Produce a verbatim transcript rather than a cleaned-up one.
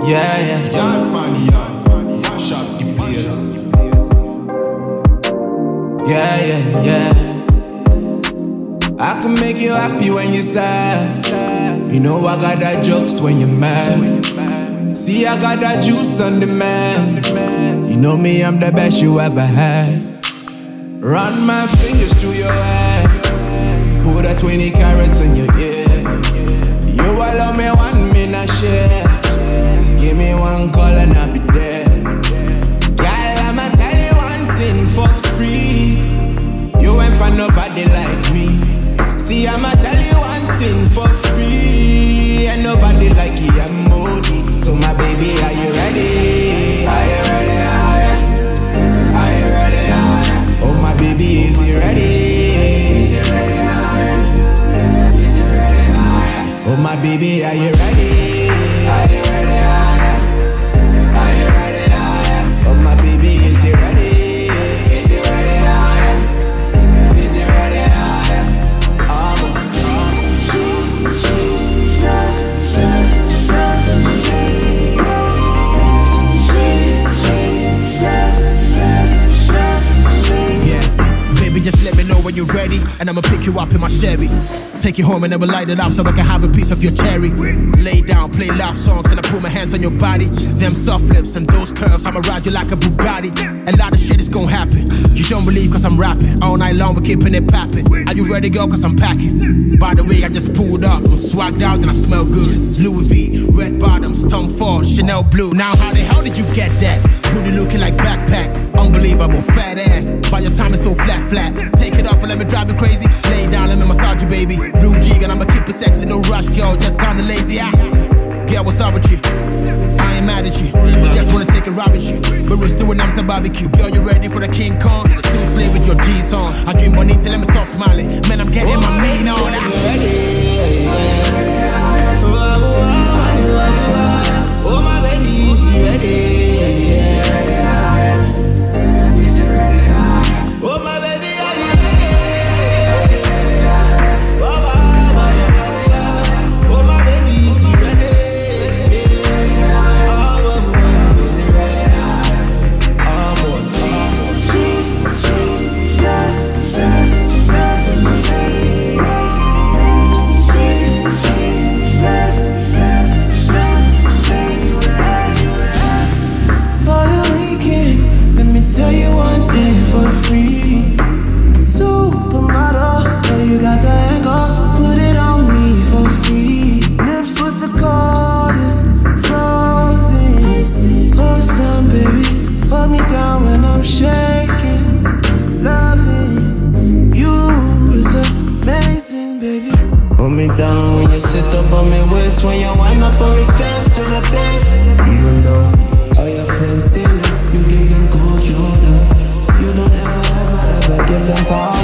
Yeah, yeah. Yard money, yard, mash up the place. Yeah, yeah, yeah. I can make you happy when you're sad. You know I got that jokes when you're mad. See, I got that juice on demand. You know me, I'm the best you ever had. Run my fingers through your hair. Put a twenty carats in your ear. You allow me one minute share. Just give me one call and I'll be there. Girl, I'ma tell you one thing for free. You ain't find nobody like me. See, I'ma tell you one thing for free. Ain't nobody like you, I'm Modi. So my baby, are you ready? Are you ready? Are you, are you ready? Are you? Oh my baby, is you ready? Is you ready? Are you? Is you ready? Are you? Oh my baby, are you ready? Are you ready? Are you? Are you ready? Are you? Oh my baby, is you ready? Is you ready? Are you? Is you ready? Are you? Just let me know when you're ready, and I'ma pick you up in my Chevy. Take you home and then we'll light it up so I can have a piece of your cherry. Lay down, play love songs, and I put my hands on your body. Them soft lips and those curves, I'ma ride you like a Bugatti. A lot of shit is gonna happen. You don't believe cause I'm rapping. All night long we're keeping it popping. Are you ready, girl? Cause I'm packing. By the way, I just pulled up. I'm swagged out and I smell good. Louis V, red bottoms, Tom Ford, Chanel blue. Now how the hell did you get that? Booty looking like backpack. Unbelievable, fat ass. By your time it's so flat, flat. Take it off and let me drive you crazy. Lay down, let me massage you, baby. Blue jig and I'ma keep it sexy, no rush, girl. Just kinda lazy, ah. Girl, what's up with you? I ain't mad at you. Just wanna take a ride with you. But we're still in Amsterdam barbecue. Girl, you ready for the King Kong? Still slave with your G's on. I dream bonita, let me stop smiling. Man, I'm getting my mean on. Oh my baby, is you ready? Oh my baby, are you ready? Oh my baby, is you ready? For the weekend, let me tell you one thing for free. Supermodel, oh you got the angles, put it on me for free. Lips was the coldest, frozen. Oh son, baby, hold me down when I'm shaking. Loving you is amazing, baby. Hold me down when you sit up on me waist, when you wind up on me face to the base. Even though all your friends still know, you give them cold shoulder. You don't ever, ever, ever give them power.